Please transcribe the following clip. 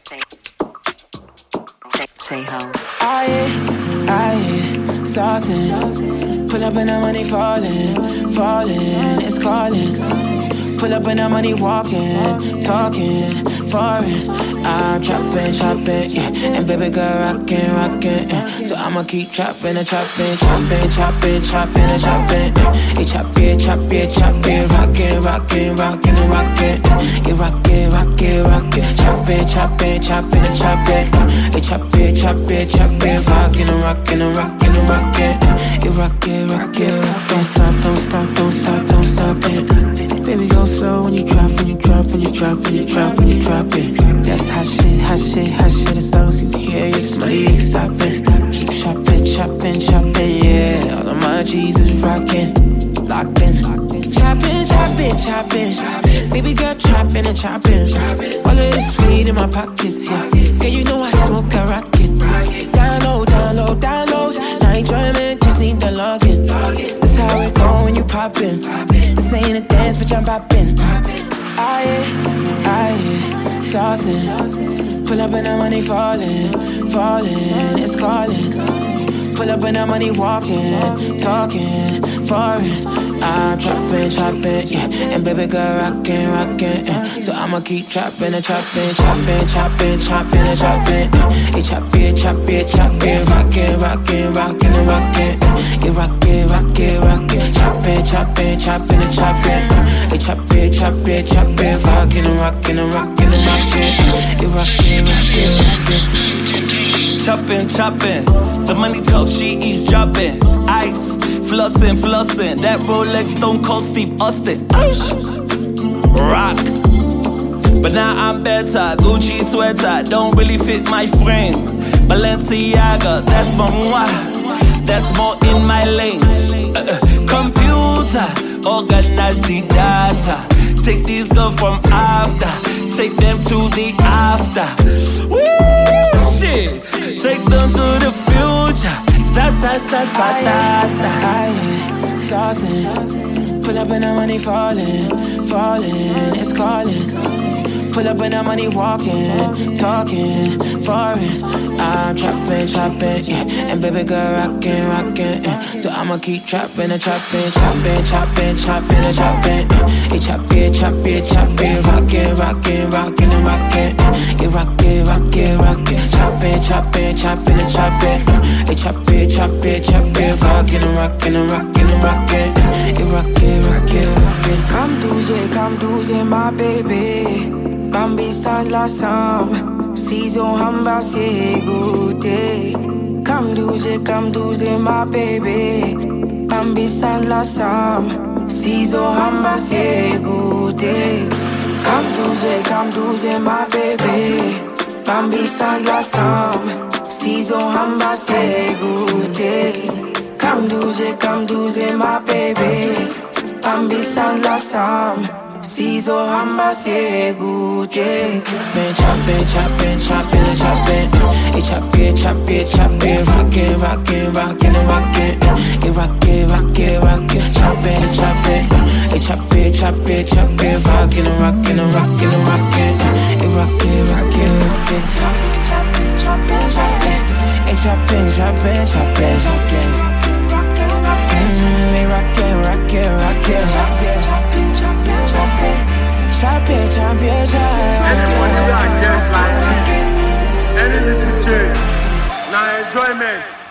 Say ho. I starting. Pull up and the money falling, it's calling. Pull up and the money walking, talking, foreign. I'm chopping, yeah. And baby girl rockin', yeah. So I'ma keep chopping and chopping. Hey, chop it, rockin'. You rockin'. Chopping and chopping. Hey, chop it, rockin'. You rockin'. Don't stop it. Baby, go slow when you drop it. That's hot shit. As long as you care, your money ain't stopping. Keep shopping, yeah. All of my G's is rockin', locked in. Chopping. Baby girl, chopping. All of this weed in my pockets, yeah. Girl, you know I smoke a rocket. Download. Now enjoyment, just need the login. That's how it go when you poppin'. This ain't a dance, bitch, I'm poppin'. I saucin'. Pull up and the money falling, it's calling. Pull up and the money walking, talking, foreign. I'm chopping, yeah. And baby girl rockin', yeah. So I'ma keep chopping and chopping. Hey, chop it, rockin'. You rockin'. Chopping and chopping. Hey, chop it, rockin'. You rockin'. Chopping. The money talk, she eats dropping. Ice, flossing. That Rolex Stone Cold Steve Austin. Rock. But now I'm better. Gucci sweater don't really fit my frame. Balenciaga, that's my moi. That's more in my lane. Computer, organize the data. Take these girls from after. Take them to the after. Woo, shit. Take them to the future. I saucin'. Pull up and the money falling, it's calling. Pull up and the money walking, talking, foreign. I'm chopping, yeah. And baby girl rockin', yeah. So I'ma keep chopping and chopping. Hey, chop it, rockin'. You rockin'. Chopping and chopping. Hey, chop it, rockin'. You rockin'. Come douce, ma bébé. Bambi sans la somme. Si on va se goûter. Come douce, ma bébé. Bambi sans la somme. Si on va se goûter. Come douce, ma bébé. Bambi sans la somme. Si on va se goûter. Come douce, ma bébé. Bambi sans la somme. Si on va se goûter. Chopping. Hey, chop it, rockin'. You rockin'. Chopping. Hey, chop it, rockin'. You rockin'. Chopping. Hey, chopping. They rockin'. Chopping. Anyone you like, yes, like any little change. Now enjoyment.